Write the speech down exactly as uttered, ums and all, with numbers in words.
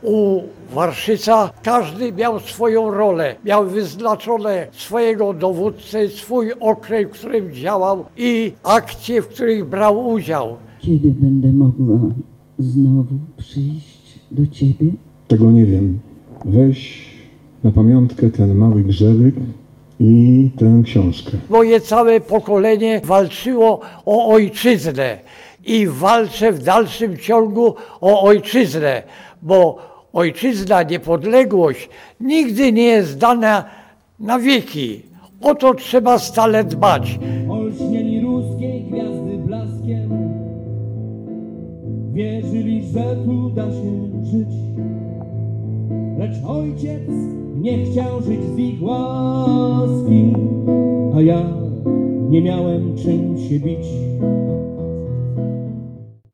U Warszyca każdy miał swoją rolę, miał wyznaczone swojego dowódcę, swój okręg, w którym działał i akcje, w których brał udział. Kiedy będę mogła znowu przyjść do ciebie? Tego nie wiem. Weź na pamiątkę ten mały grzebek i tę książkę. Moje całe pokolenie walczyło o ojczyznę i walczę w dalszym ciągu o ojczyznę, bo ojczyzna, niepodległość nigdy nie jest dana na wieki. O to trzeba stale dbać. Olśnieni ruskiej gwiazdy blaskiem wierzyli, że tu da się żyć. Lecz ojciec nie chciał żyć z ich łaski, a ja nie miałem czym się bić.